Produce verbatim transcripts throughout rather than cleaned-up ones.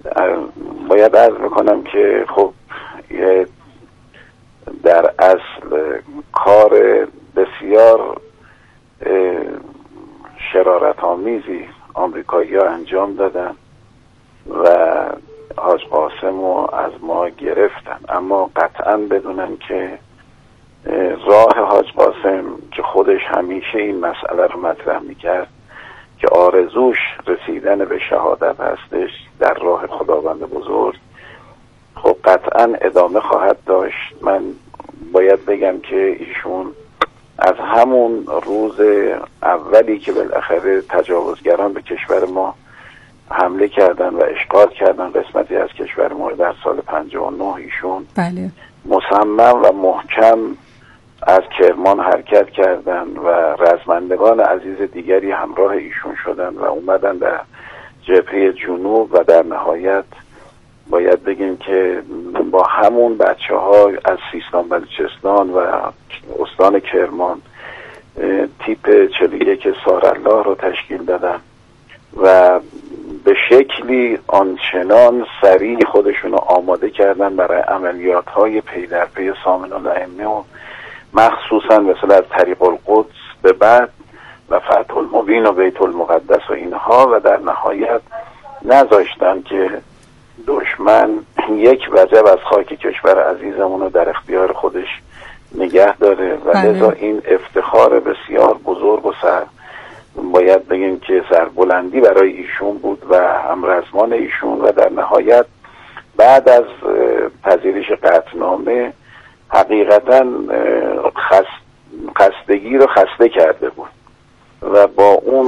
باید عرض بکنم که خب در اصل کار بسیار شرارت آمیزی آمریکایی ها انجام دادن و حاج قاسم رو از ما گرفتن، اما قطعا بدونن که راه حاج قاسم که خودش همیشه این مسئله رو مطرح میکرد که آرزوش رسیدن به شهادت هستش در راه خداوند بزرگ، خب قطعا ادامه خواهد داشت. من باید بگم که ایشون از همون روز اولی که بالاخره تجاوزگران به کشور ما حمله کردن و اشغال کردن قسمتی از کشور ما در سال پنجاه و نه، ایشون بله. مصمم و محکم از کرمان حرکت کردن و رزمندگان عزیز دیگری همراه ایشون شدن و اومدن در جبهه جنوب و در نهایت باید بگیم که با همون بچه ها از سیستان بلوچستان و استان کرمان تیپ چهل و یک سارالله رو تشکیل دادن و به شکلی آنچنان سریع خودشون رو آماده کردن برای عملیات های پی در پی سامن الائمه و مخصوصا مثلا از طریق القدس به بعد و فتح المبین و بیت المقدس و اینها، و در نهایت نذاشتن که دشمن یک وجب از خاک کشور عزیزمون رو در اختیار خودش نگه داره و لذا این افتخار بسیار بزرگ و سر باید بگیم که سربلندی برای ایشون بود و همرزمان ایشون، و در نهایت بعد از پذیرش قطعنامه حقیقتا خست خستگی رو خسته کرده بود و با اون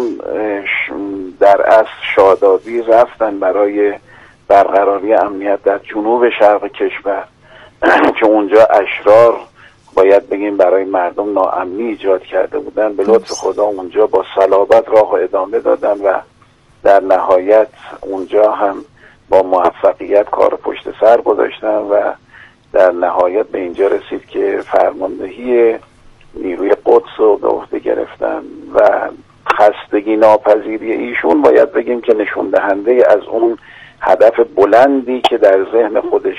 در اصل شادابی رفتن برای برقراری امنیت در جنوب شرق کشور که اونجا اشرار باید بگیم برای مردم ناامنی ایجاد کرده بودن. به لطف خدا اونجا با صلابت راه و ادامه دادن و در نهایت اونجا هم با موفقیت کار پشت سر گذاشتن و در نهایت به اینجا رسید که فرماندهی نیروی قدس رو به عهده گرفتن و خستگی ناپذیری ایشون باید بگیم که نشون دهنده از اون هدف بلندی که در ذهن خودش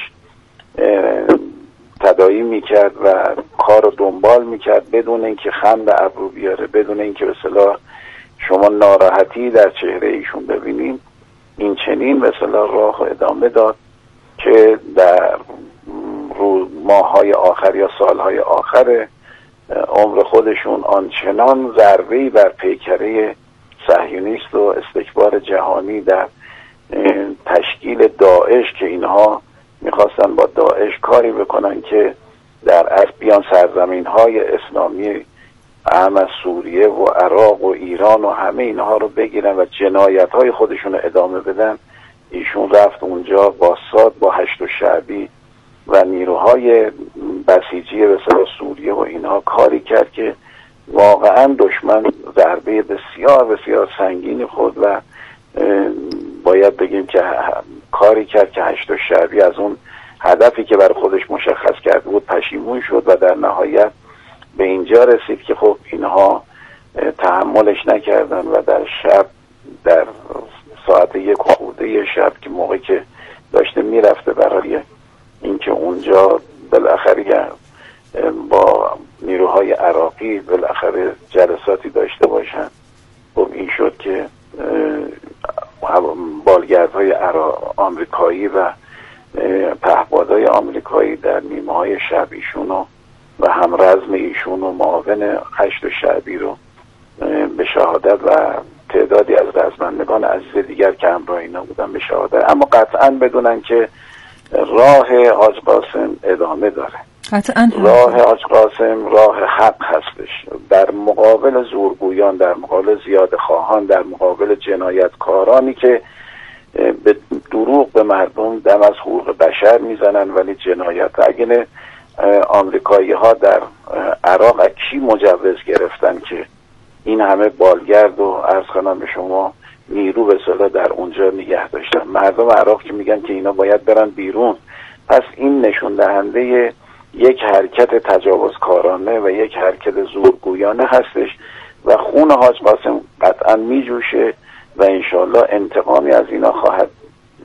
تداعی میکرد و کار رو دنبال میکرد بدون اینکه خم به ابرو بیاره، بدون اینکه به اصطلاح شما ناراحتی در چهره ایشون ببینید، این چنین به اصطلاح راه ادامه داد که در ماه‌های آخر یا سال‌های آخر عمر خودشون آنچنان ضربه‌ای بر پیکره صهیونیست و استکبار جهانی در تشکیل داعش که اینها میخواستن با داعش کاری بکنن که در اصل بیان سرزمین‌های اسلامی اهم از سوریه و عراق و ایران و همه اینها رو بگیرن و جنایت‌های خودشون رو ادامه بدن، ایشون رفت اونجا باساد با هشت و شعبی و نیروهای بسیجی به اصطلاح سوریه و اینها کاری کرد که واقعا دشمن ضربه بسیار بسیار سنگینی خورد و باید بگیم که کاری کرد که هشت و شعبی از اون هدفی که برای خودش مشخص کرده بود پشیمون شد و در نهایت به اینجا رسید که خب اینها تحملش نکردن و در شب در ساعت یک خورده شب که موقعی که داشته میرفته برای اینکه اونجا بالاخره با نیروهای عراقی بالاخره جلساتی داشته باشن، خب این شد که بالگردهای آمریکایی و پهپادهای آمریکایی در نیمه های شب ایشون و همرزم ایشون و معاون هشت و شعبی رو به شهادت و تعدادی از رزمندگان عزیز دیگر که همراه اینا بودن به شهادت، اما قطعا بدونن که راه حاج قاسم ادامه داره. قطعا راه حاج قاسم راه حق هستش، در مقابل زورگویان، در مقابل زیاده خواهان، در مقابل جنایتکارانی که به دروغ به مردم دم از حقوق بشر میزنن ولی جنایت. اگه آمریکایی ها در عراق از کی مجوز گرفتن که این همه بالگرد و عرض کنم به شما نیرو به صلاح در اونجا نگه داشتن؟ مردم عراق که میگن که اینا باید برن بیرون. پس این نشون دهنده یک حرکت تجاوزکارانه و یک حرکت زورگویانه هستش و خون حاج قاسم قطعا میجوشه و انشالله انتقامی از اینا خواهد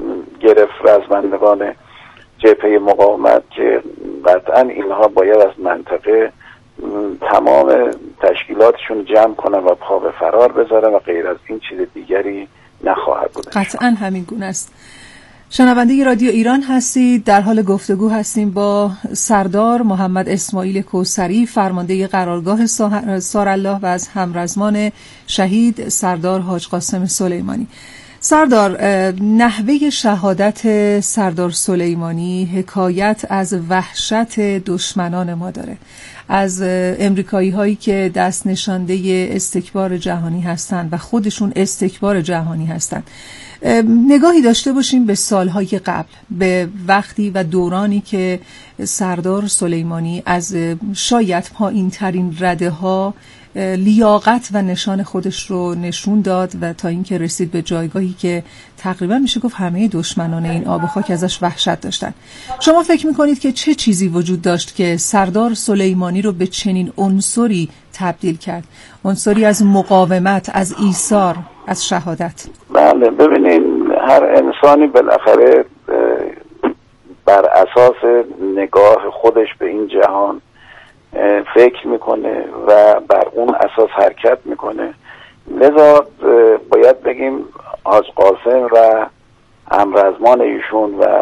گرفت رزمندگان جبهه مقاومت که قطعا اینها باید از منطقه تمام تشکیلاتشون جمع کنن و پا به فرار بذارن و غیر از این چیز دیگری نخواهد بود. قطعا همین گونه است. شنونده رادیو ایران هستید، در حال گفتگو هستیم با سردار محمد اسماعیل کوثری، فرمانده قرارگاه سارالله و از همرزمان شهید سردار حاج قاسم سلیمانی. سردار، نحوه شهادت سردار سلیمانی حکایت از وحشت دشمنان ما داره، از امریکایی هایی که دست نشانده استکبار جهانی هستند و خودشون استکبار جهانی هستند. نگاهی داشته باشیم به سالهای قبل، به وقتی و دورانی که سردار سلیمانی از شاید پایین ترین رده ها لیاقت و نشان خودش رو نشون داد و تا اینکه رسید به جایگاهی که تقریبا میشه گفت همه دشمنان این آب و خاک ازش وحشت داشتن. شما فکر میکنید که چه چیزی وجود داشت که سردار سلیمانی رو به چنین عنصری تبدیل کرد؟ عنصری از مقاومت، از ایثار، از شهادت. بله، ببینین هر انسانی بالاخره بر اساس نگاه خودش به این جهان فکر میکنه و بر اون اساس حرکت میکنه. لذا باید بگیم حاج قاسم و همرزمان ایشون و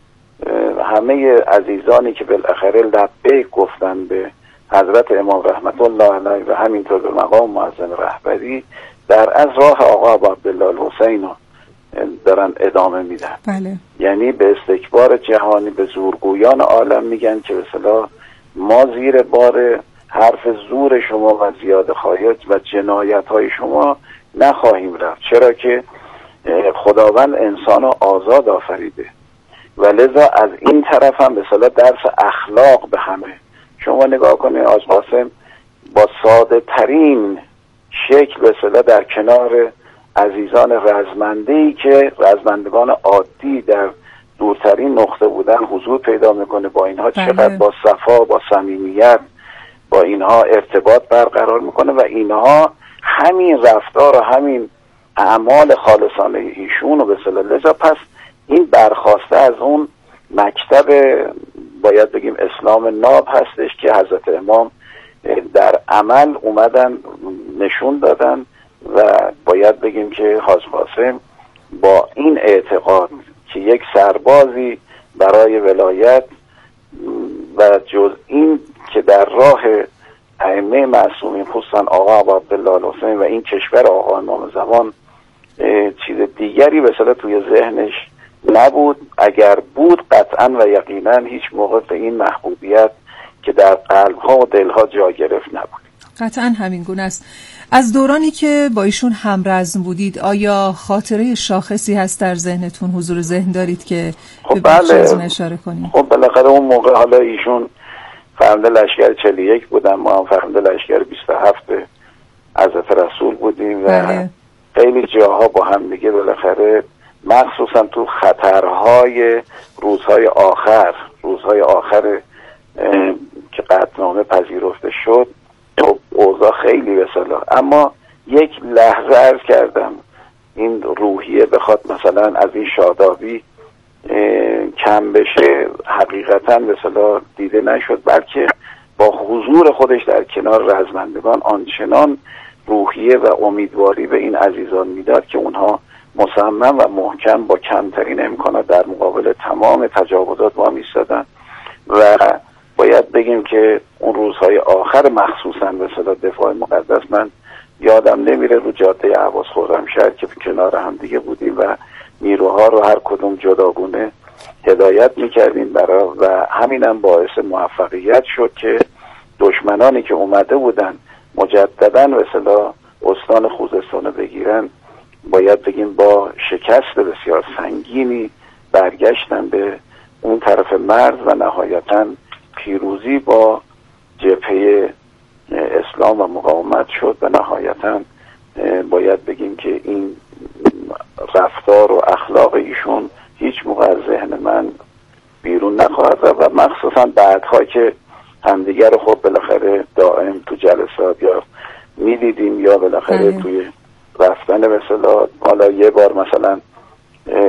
همه عزیزانی که بالاخره لبیک گفتن به حضرت امام رحمت الله علیه و همینطور به مقام معظم رهبری در از راه آقا عبدالله الحسین دارن ادامه میدن. بله. یعنی به استکبار جهانی، به زورگویان عالم میگن که به اصطلاح ما زیر بار حرف زور شما و زیادخواهیات و جنایت های شما نخواهیم رفت، چرا که خداوند انسان رو آزاد آفریده و لذا از این طرف هم به اصطلاح درس اخلاق به همه. شما نگاه کنید حاج قاسم با ساده ترین شکل به اصطلاح در کنار عزیزان رزمنده‌ای که رزمندگان عادی در دورترین نقطه بودن حضور پیدا میکنه، با اینها چقدر با صفا، با صمیمیت با اینها ارتباط برقرار میکنه و اینها همین رفتار و همین اعمال خالصانه ایشون رو به اصطلاح. لذا پس این برخواسته از اون مکتب باید بگیم اسلام ناب هستش که حضرت امام در عمل اومدن نشون دادن و باید بگیم که حاج قاسم با این اعتقاد که یک سربازی برای ولایت و جز این که در راه ائمه معصومین خصوصا آقا عبدالله الحسین و این کشور آقا امام زمان چیز دیگری به اصطلاح توی ذهنش نبود. اگر بود قطعا و یقینا هیچ موقع به این محبوبیت که در قلب‌ها و دل‌ها جا گرفت نبود. قطعا همین گونه است. از دورانی که با ایشون همرزم بودید آیا خاطره شاخصی هست در ذهنتون، حضور ذهن دارید که خب به بله. بخش اشاره کنید؟ خب بالاخره اون موقع حالا ایشون فرمانده لشکر چهل و یک بودن، ما هم فرمانده لشکر بیست و هفت حضرت رسول بودیم و بله. خیلی جاها با هم دیگه بالاخره مخصوصا تو خطرهای روزهای آخر روزهای آخر که قطعنامه پذیرفته شد تو اوضاع خیلی به صلاح، اما یک لحظه عرض کردم این روحیه بخواد مثلا از این شادابی کم بشه حقیقتا به صلاح دیده نشد، بلکه با حضور خودش در کنار رزمندگان آنچنان روحیه و امیدواری به این عزیزان میداد که اونها مصمم و محکم با کمترین امکانات در مقابل تمام تجاوزات با میستادن و باید بگیم که اون روزهای آخر مخصوصا به صدا دفاع مقدس من یادم نمیره رو جاده اهواز خرمشهر که کنار هم دیگه بودیم و نیروها رو هر کدوم جداگونه هدایت میکردیم برای و همینم باعث موفقیت شد که دشمنانی که اومده بودن مجدداً به اصطلاح استان خوزستان بگیرن باید بگیم با شکست بسیار سنگینی برگشتن به اون طرف مرز و نهایتاً پیروزی با جبهه اسلام و مقاومت شد و نهایتاً باید بگیم که این رفتار و اخلاق ایشون هیچ موقع از ذهن من بیرون نخواهد و مخصوصا بعدها که همدیگر رو خب بالاخره دائم تو جلسات یا میدیدیم یا بالاخره توی رفتن مثلا حالا یه بار مثلا اتفاق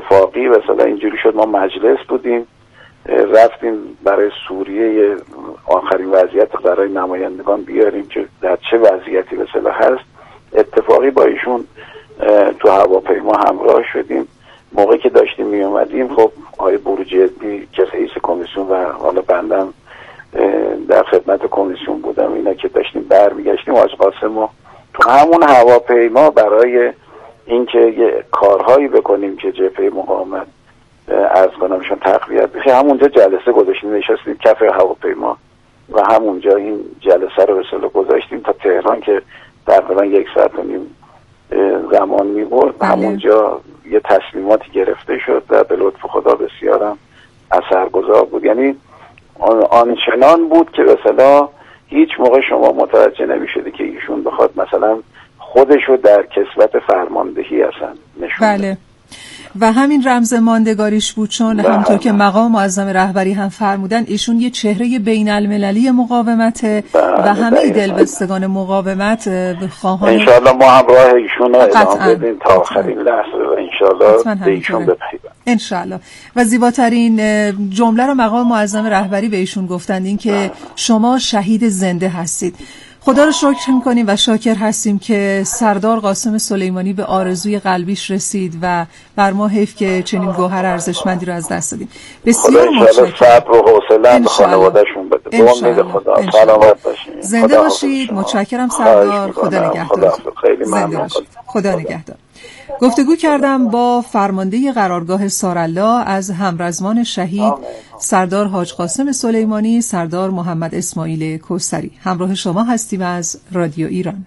اتفاقی مثلا اینجوری شد، ما مجلس بودیم رفتیم برای سوریه آخرین وضعیت برای نمایندگان بیاریم که در چه وضعیتی مثلا هست. اتفاقی با ایشون تو هواپیما همراه شدیم. موقعی که داشتیم می اومدیم خب آقای بروجردی که رئیس کمیسیون و حالا بندم در خدمت کمیسیون بودم، اینا که داشتیم برمیگشتیم حاج قاسم و تو همون هواپیما برای اینکه یه کارهایی بکنیم که جبهه مقاومت عرض کنمشون تقویت بشه، همونجا جلسه گذاشتیم، نشستیم کف هواپیما و همونجا این جلسه رو به اصطلاح گذاشتیم تا تهران که تقریبا یک ساعت و نیم زمان می‌برد. همونجا یه تصمیماتی گرفته شد و به لطف خدا بسیارم اثرگذار بود. یعنی آنچنان بود که مثلا هیچ موقع شما متوجه نمی‌شدی که ایشون بخواد مثلا خودشو در کسوت فرماندهی اصلا نشون بله. و همین رمز ماندگاریش بود، چون همونطور که مقام معظم رهبری هم فرمودن ایشون یه چهره بین المللی مقاومته و همه دلبستگان مقاومت خواهان انشاءالله ما هم راه ایشون رو ادامه بدیم تا آخرین لحظه و انشاءالله به ایشون بپیوندیم انشاءالله. و زیباترین جمله رو مقام معظم رهبری به ایشون گفتند، این که شما شهید زنده هستید. خدا رو شکر میکنیم و شاکر هستیم که سردار قاسم سلیمانی به آرزوی قلبیش رسید و بر ما حیف که چنین گوهر ارزشمندی رو از دست دادیم. بسیار متشکرم. صبر و حوصله به خانواده‌شون بده. به امید خدا. سلامت باشید. زنده باشید. متشکرم سردار. خدا نگهدار. خیلی ممنون. خدا نگهدار. گفتگو کردم با فرمانده قرارگاه سارالله از همرزمان شهید سردار حاج قاسم سلیمانی، سردار محمد اسماعیل کوثری. همراه شما هستیم از رادیو ایران.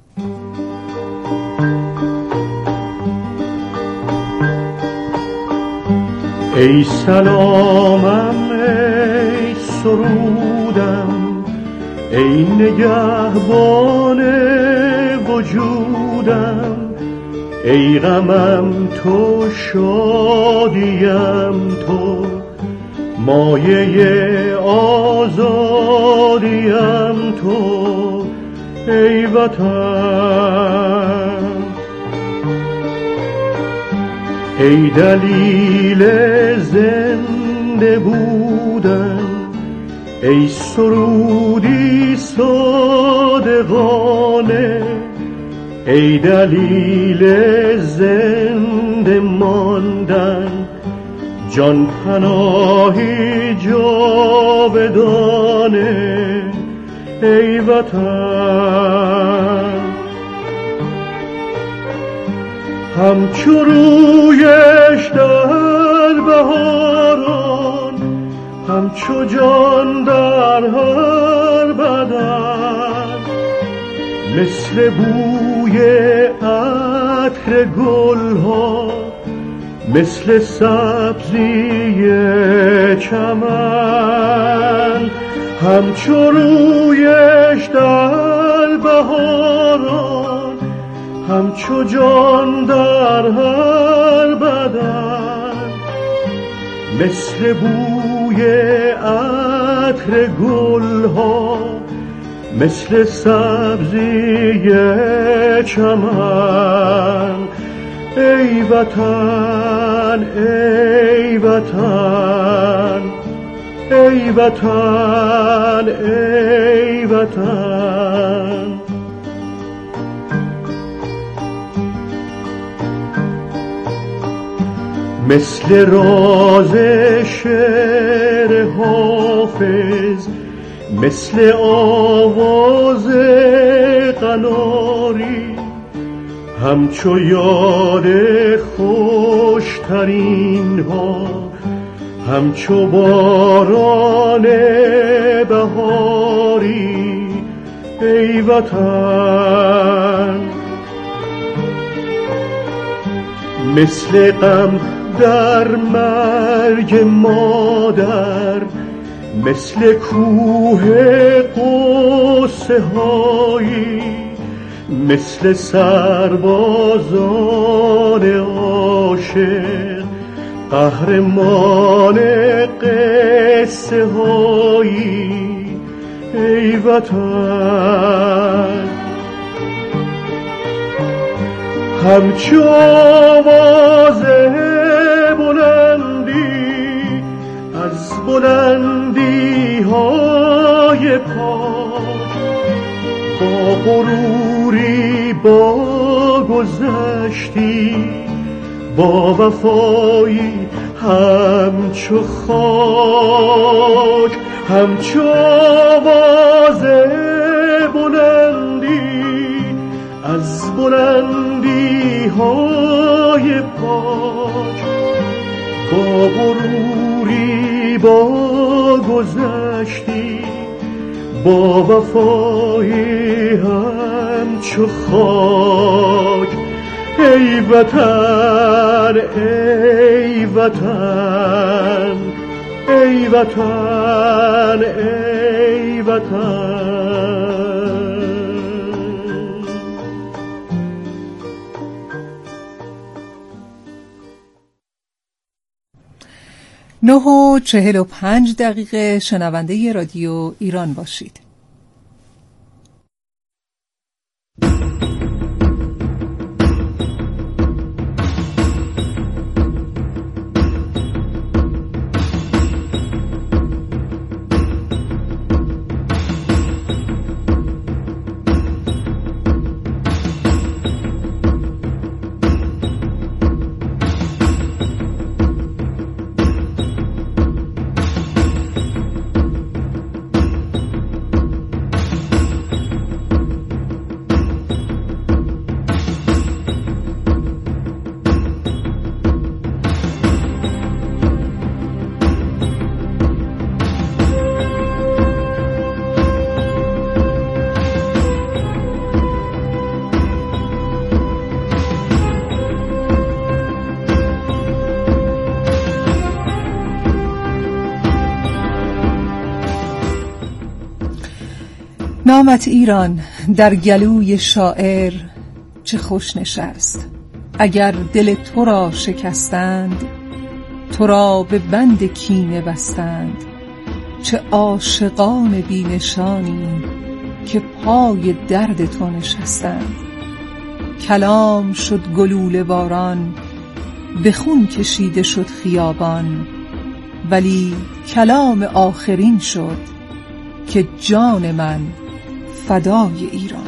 ای سلامم، ای سرودم، ای نگهبان وجودم، ای غمم تو شادیم تو، مایه آزادیم تو، ای وطن، ای دلیل زنده بودن، ای سرودی صادقانه، ای دلیل زنده ماندن، جان پناهی جاودانه، ای وطن. همچو رویش در بهاران، همچو جان در هر بدن، مثل بوی عطر گلها، مثل سبزی چمن، همچو رویش در بهاران، همچو جان در هر بدن، مثل بوی عطر گلها، مثل سبزی چمن، ای وطن، ای وطن، ای وطن، ای وطن. مثل راز شعر حافظ، مثل آواز قناری، همچو یاد خوشترین ها، همچو باران بهاری، ای وطن. مثل غم در مرگ مادر، مثل کوه قصه هایی، مثل سربازان عاشق، قهرمان قصه هایی، ای وطن. همچو آواز بلندی از بلندی های پاک، با غروری با گذشتی، با وفایی همچو خاک، همچو آواز بلندی از بلندی های پاک، با غروری با گذشتی، با وفایی همچو خاک. ای وطن ای وطن ای وطن ای وطن. نه و چهل و پنج دقیقه شنونده رادیو ایران باشید. نامت ایران در گلوی شاعر چه خوش نشست. اگر دل تو را شکستند، تو را به بند کینه بستند. چه عاشقان بی نشانی که پای درد تو نشستند. کلام شد گلوله باران، به خون کشیده شد خیابان. ولی کلام آخرین شد که جان من فدای ایران.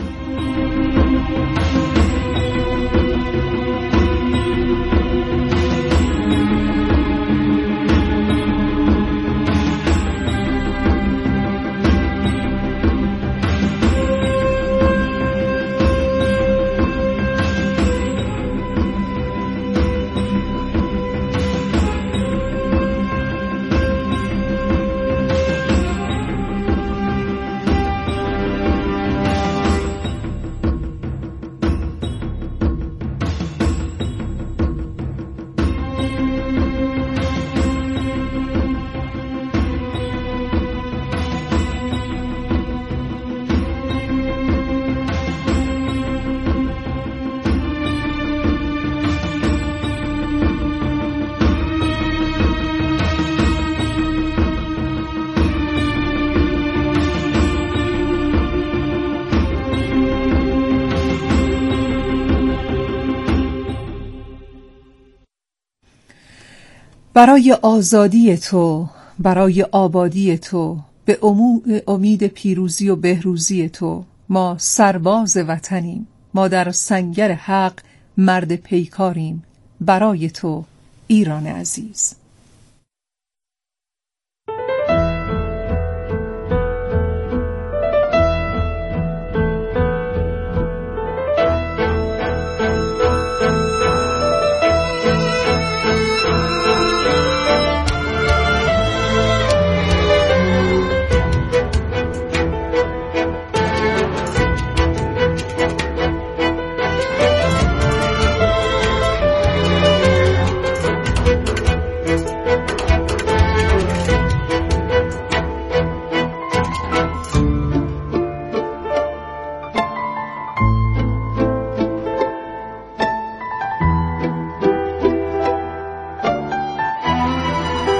برای آزادی تو، برای آبادی تو، به امید پیروزی و بهروزی تو، ما سرباز وطنیم. ما در سنگر حق مرد پیکاریم. برای تو ایران عزیز.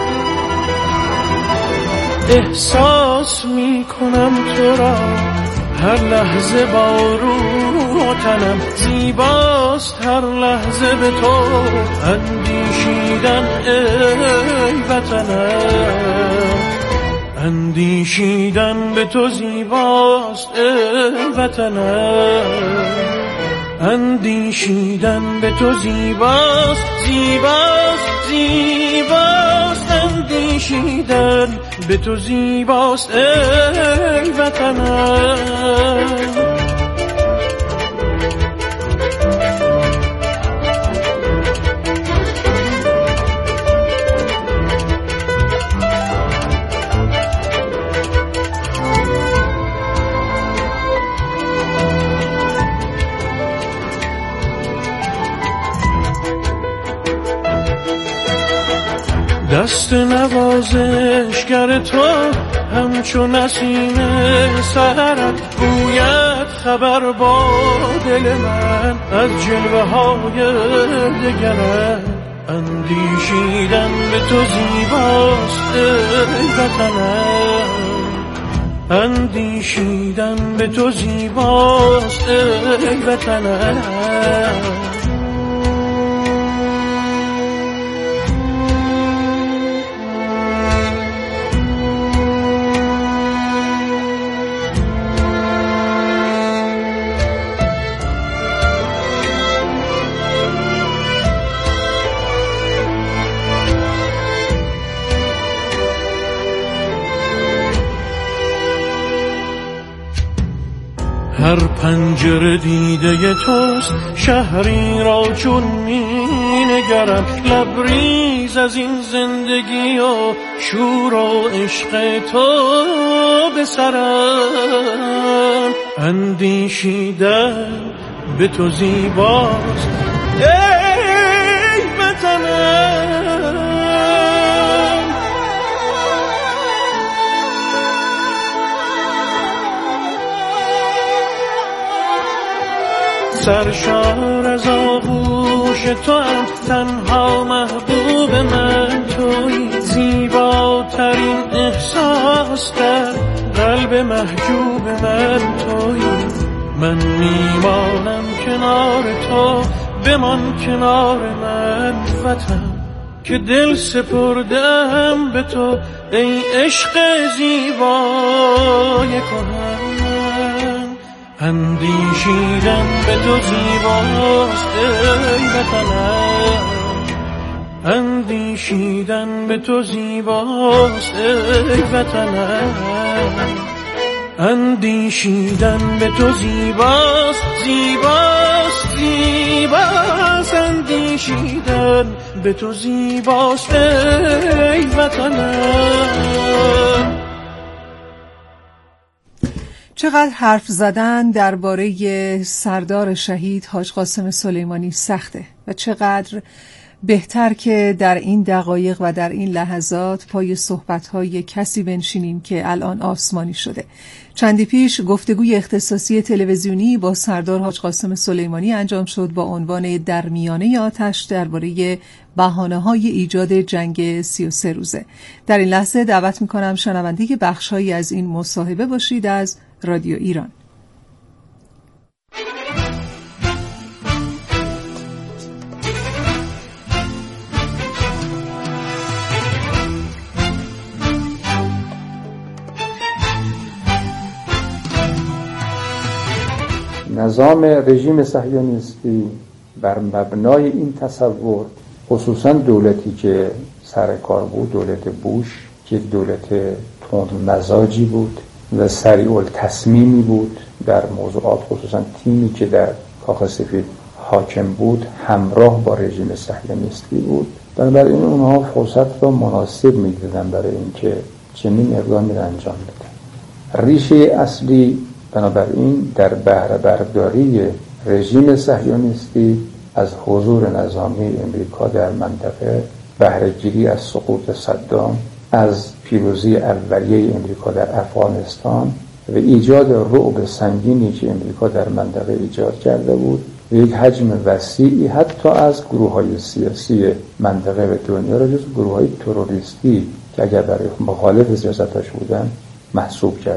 احساس می کنم تو را هر لحظه بارون و تنم زیباست، هر لحظه به تو اندیشیدن ای وطنم، اندیشیدن به تو زیباست ای وطنم، اندیشیدن به تو زیباست، زیباست زیباست، اندیشیدن به تو زیباست ای وطنم. دست نوازشگر تو همچون نسیم سحرت گوید خبر با دل من از جلوه های دگرت، اندیشیدن به تو زیباست ای وطنم، اندیشیدن به تو زیباست ای وطنم. هر پنجره دیده توست، شهری را چون می نگرم، لبریز از این زندگی و شور و عشق تو به سرم، اندیشیدن به تو زیباست ای وطنم، سرشار از آغوش تو هم، تنها محبوب من تویی، زیباترین احساس در قلب محجوب من تویی، من میمانم کنار تو، بمان کنار من وطن، که دل سپردم به تو ای عشق زیبای کهن، اندیشیدن به تو زیباست ای وطنم، اندیشیدن به تو زیباست ای وطنم، اندیشیدن به تو زیباست، زیباست زیباست، اندیشیدن به تو زیباست ای وطنم. چقدر حرف زدن درباره سردار شهید حاج قاسم سلیمانی سخته و چقدر بهتر که در این دقایق و در این لحظات پای صحبت‌های کسی بنشینیم که الان آسمانی شده. چندی پیش گفتگوی اختصاصی تلویزیونی با سردار حاج قاسم سلیمانی انجام شد با عنوان در میانه آتش درباره بهانه‌های ایجاد جنگ سی و سه روزه. در این لحظه دعوت می‌کنم شنونده بخش‌هایی از این مصاحبه باشید از رادیو ایران. نظام رژیم صهیونیستی بر مبنای این تصور، خصوصا دولتی که سر کار بود، دولت بوش که دولت تند مزاجی بود و سریع التصمیمی بود در موضوعات، خصوصا تیمی که در کاخ سفید حاکم بود همراه با رژیم صهیونیستی بود. بنابراین اونها فرصت را مناسب می‌دیدن برای اینکه چنین اقدامی را انجام بدن. ریشه اصلی بنابراین در بهره برداری رژیم صهیونیستی از حضور نظامی امریکا در منطقه، بهره‌گیری از سقوط صدام، از پیروزی اولیه امریکا در افغانستان و ایجاد رعب سنگینی که امریکا در منطقه ایجاد کرده بود و یک حجم وسیعی حتی از گروه‌های سیاسی منطقه و دنیا را جز گروه‌های تروریستی که اگر برای مخالف سیاستش بودن محسوب کرده بود.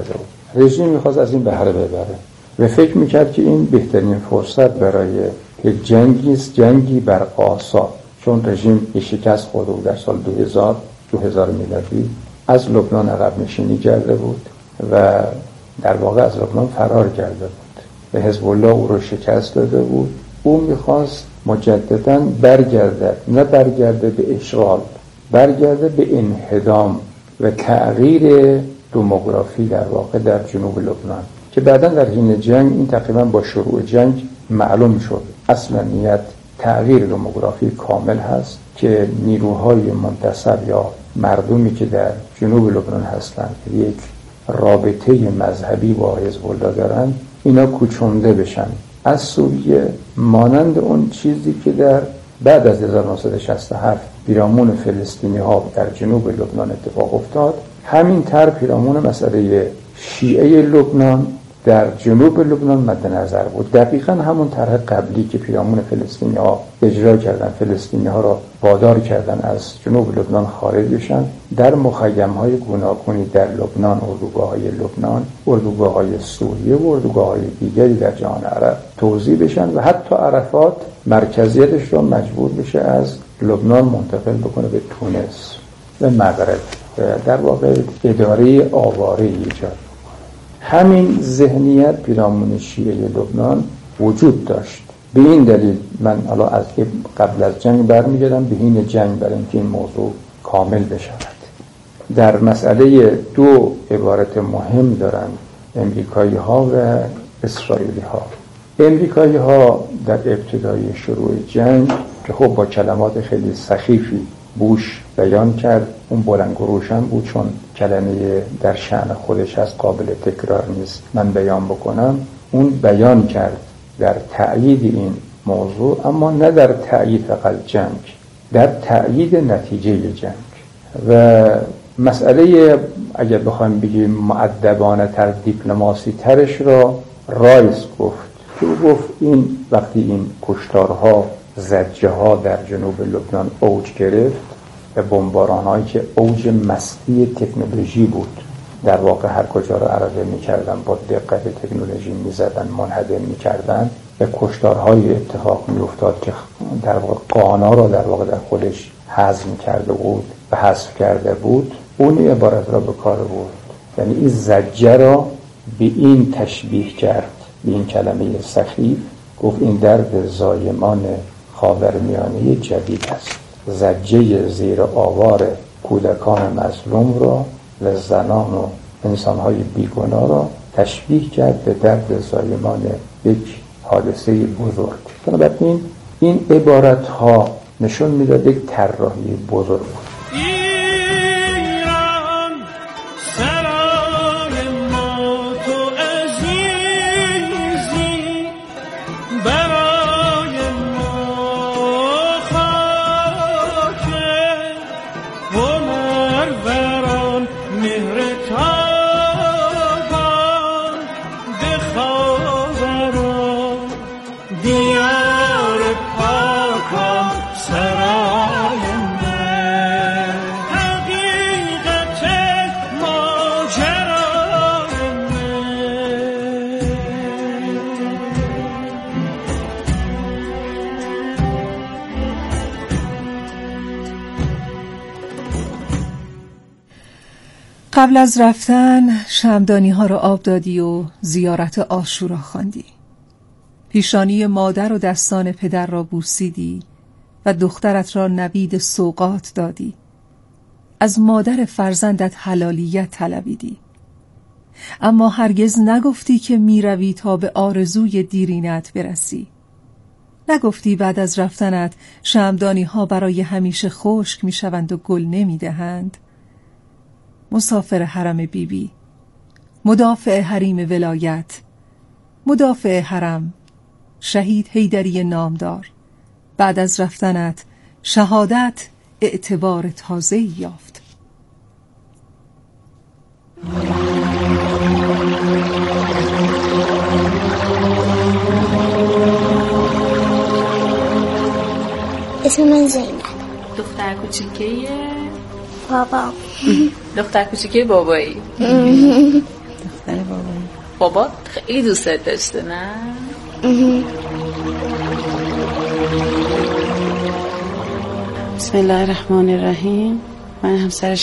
رژیم میخواست از این بهره ببره و فکر میکرد که این بهترین فرصت برای یک جنگی است، جنگی بر آسا، چون رژیم یک شکست خورده بود در سال دو هزار دو هزار میلادی، از لبنان عقب نشینی کرده بود و در واقع از لبنان فرار کرده بود و حزب الله او رو شکست داده بود. او میخواست مجددا برگردد، نه برگرده به اشغال، برگرده به انهدام و تغییر دموگرافی در واقع در جنوب لبنان که بعدا در حین جنگ این تقریبا با شروع جنگ معلوم شد. اصلا نیت تغییر دموگرافی کامل هست که نیروهای منتصب یا مردمی که در جنوب لبنان هستند یک رابطه مذهبی با حزب الله دارند، اینا کوچونده بشن از سوریه، مانند اون چیزی که در بعد از هزار و نهصد و شصت و هفت پیرامون فلسطینی ها در جنوب لبنان اتفاق افتاد. همین طرح پیرامون مسئله شیعه لبنان در جنوب لبنان مد نظر بود. دقیقاً همون طرح قبلی که پیرامون فلسطینی ها اجرا کردن، فلسطینی ها را وادار کردن از جنوب لبنان خارج بشن، در مخیم های گوناگونی در لبنان، اردوگاه های لبنان، اردوگاه های سوریه و اردوگاه های دیگری در جهان عرب توزیع بشن و حتی عرفات مرکزیتش را مجبور بشه از لبنان منتقل بکنه به تونس و مغرب، در واقع اداره آواره ایجاد. همین ذهنیت پیرامون شیعه لبنان وجود داشت. به این دلیل من حالا از قبل از جنگ برمیگردم به این جنگ برای اینکه این موضوع کامل بشود. در مسئله دو عبارت مهم دارند امریکایی ها و اسرائیلی ها. امریکایی ها در ابتدای شروع جنگ که خب با کلمات خیلی سخیفی بوش بیان کرد، اون بلند و روشن بود چون کلمه در شأن خودش از قابل تکرار نیست من بیان بکنم، اون بیان کرد در تأیید این موضوع، اما نه در تأیید فقط جنگ، در تأیید نتیجه جنگ. و مسئله اگر بخوایم بگیم مؤدبانه تر، دیپلماسی ترش را رایس گفت که او گفت این وقتی این کشتارها، زجه ها در جنوب لبنان اوج گرفت و بمباران هایی که اوج مستی تکنولوژی بود، در واقع هر کجا را عرضه می کردن با دقت تکنولوژی می زدن، منهدم می کردن و کشتارهای اتفاق می افتاد که در واقع قانا را در واقع در خودش هضم کرده بود و حذف کرده بود. اون عبارت را به کار برد، یعنی این زجه را به این تشبیه کرد، به این کلمه سخیف، گفت این درد زایمان خاورمیانه جدید است. زجه زیر آوار کودکان مظلوم را و زنان و انسانهای بیگناه را تشبیه کرد به درد زایمان یک حادثه بزرگ. بنابراین این عبارت ها نشون میداد یک طراحی بزرگ بود. قبل از رفتن شمعدانی ها را آب دادی و زیارت عاشورا خواندی. پیشانی مادر و دستان پدر را بوسیدی و دخترت را نوید سوغات دادی. از مادر فرزندت حلالیت طلبیدی. اما هرگز نگفتی که می روی تا به آرزوی دیرینت برسی. نگفتی بعد از رفتنت شمعدانی ها برای همیشه خشک می شوند و گل نمی دهند. مسافر حرم بیبی بی، مدافع حریم ولایت، مدافع حرم، شهید حیدری نامدار، بعد از رفتنت شهادت اعتبار تازه‌ای یافت. اسم من زینب. دختر کوچیکیه؟ بابا. دختر کوچیکه بابایی. دختر بابا. بابا خیلی دوستت داشته نه؟ بسم الله الرحمن الرحیم. من همسر